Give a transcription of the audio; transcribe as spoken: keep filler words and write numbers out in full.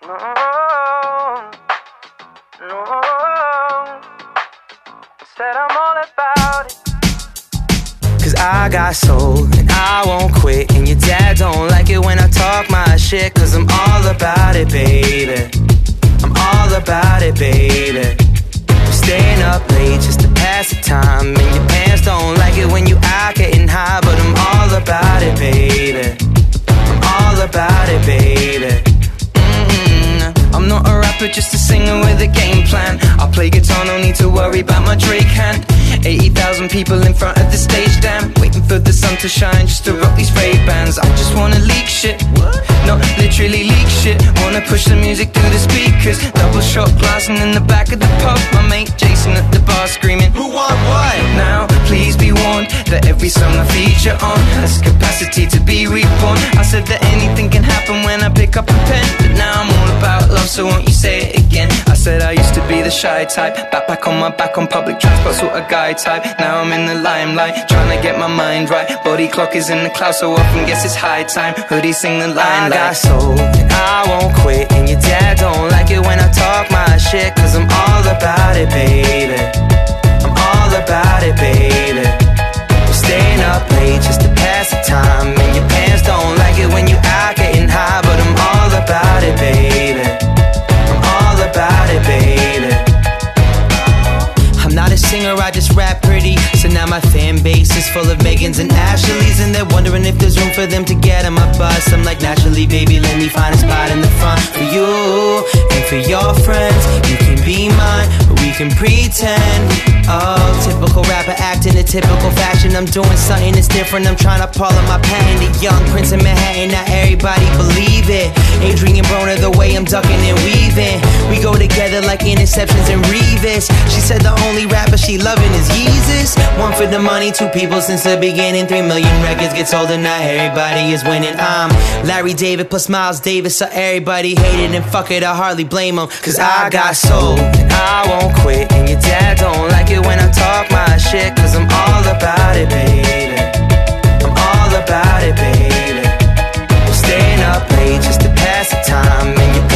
No, no. Said I'm all about it. Cause I got soul and I won't quit. And your dad don't like it when I talk my shit. Cause I'm all about it, baby. I'm all about it, baby. I'm staying up late just to pass the time. And your parents don't like it when you out getting high. But I'm all about it, baby. I'm all about it, baby. I'm not a rapper, just a singer with a game plan. I play guitar, no need to worry about my Drake hand. Eighty thousand people in front of the stage, damn. Waiting for the sun to shine just to rock these Ray-Bans. I just wanna leak shit, no, literally leak shit. Wanna push the music through the speakers. Double shot glass and in the back of the pub, my mate Jason at the bar screaming, who want what? Now, please be warned that every song I feature on has capacity to be reborn. I said that anything can happen when I pick up a pen, but now I'm all about love, so won't you say it again? I said I used to be the shy type, backpack on my back on public transport, sort of guy type. Now I'm in the limelight, trying to get my mind right. Body clock is in the clouds, so often guess it's high time. Hoodie sing the line I like, got soul, and I won't quit. And your dad don't like it when I talk my shit. Cause I'm all about it, baby. I'm all about it, baby. I'm staying up late just to pass the time. And your parents don't like it when you out getting high. But I'm all about it, baby. I'm all about it, baby. I'm not a singer, I just rap pretty. So now my fan base is full of Megans and Ashleys. And they're wondering if there's room for them to get on my bus. I'm like, naturally, baby, let me find a spot in the front. For you and for your friends, you can be mine, but we can pretend. Oh, typical rapper acting a typical fashion. I'm doing something that's different, I'm trying to pull on my patent. The young prince of Manhattan, not everybody believe it. Adrian Broner, the way I'm ducking and weaving. We go together like interceptions and Revis. She said the only rapper she loving is Yeezus. One for the money, two people since the beginning. Three million records get sold and not everybody is winning. I'm Larry David plus Miles Davis, so everybody hate it and fuck it, I hardly blame them. Cause I got soul and I won't quit. And your dad don't like it when I talk my shit. Cause I'm all about it, baby. I'm all about it, baby. I'm staying up late just to pass the time. And your